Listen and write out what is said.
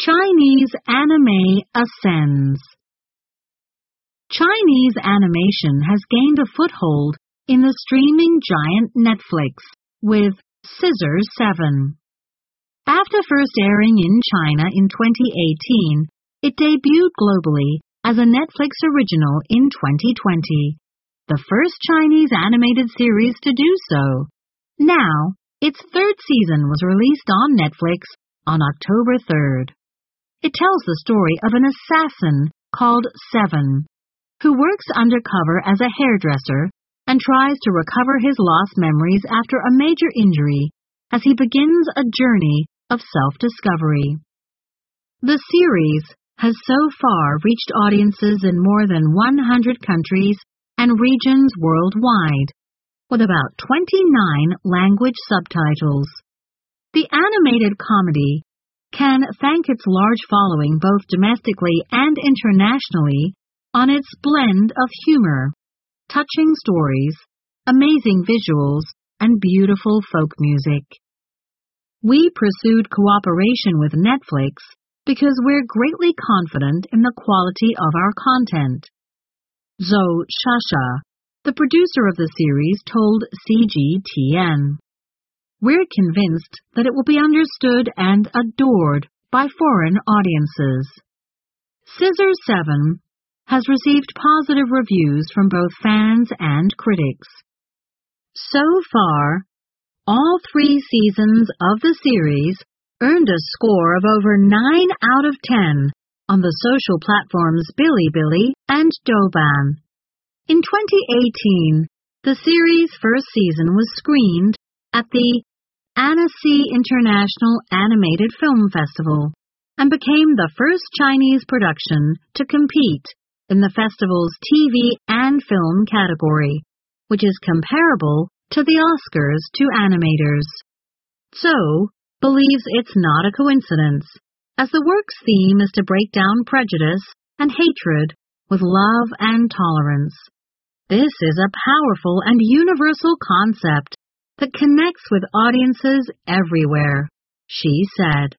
Chinese anime ascends. Chinese animation has gained a foothold in the streaming giant Netflix with Scissors 7. After first airing in China in 2018, it debuted globally as a Netflix original in 2020, the first Chinese animated series to do so. Now, its third season was released on Netflix on October 3rd. It tells the story of an assassin called Seven, who works undercover as a hairdresser and tries to recover his lost memories after a major injury as he begins a journey of self-discovery. The series has so far reached audiences in more than 100 countries and regions worldwide, with about 29 language subtitles. The animated comedy can thank its large following both domestically and internationally on its blend of humor, touching stories, amazing visuals, and beautiful folk music. We pursued cooperation with Netflix because we're greatly confident in the quality of our content. Zhou Shasha, the producer of the series, told CGTN, "We're convinced that it will be understood and adored by foreign audiences." Scissors 7 has received positive reviews from both fans and critics. So far, all 3 seasons of the series earned a score of over 9 out of 10 on the social platforms Bilibili and Douban. In 2018, the series' first season was screened at the Annecy International Animated Film Festival and became the first Chinese production to compete in the festival's TV and film category, which is comparable to the Oscars to animators. So, believes it's not a coincidence, as the work's theme is to break down prejudice and hatred with love and tolerance. This is a powerful and universal concept that connects with audiences everywhere, she said.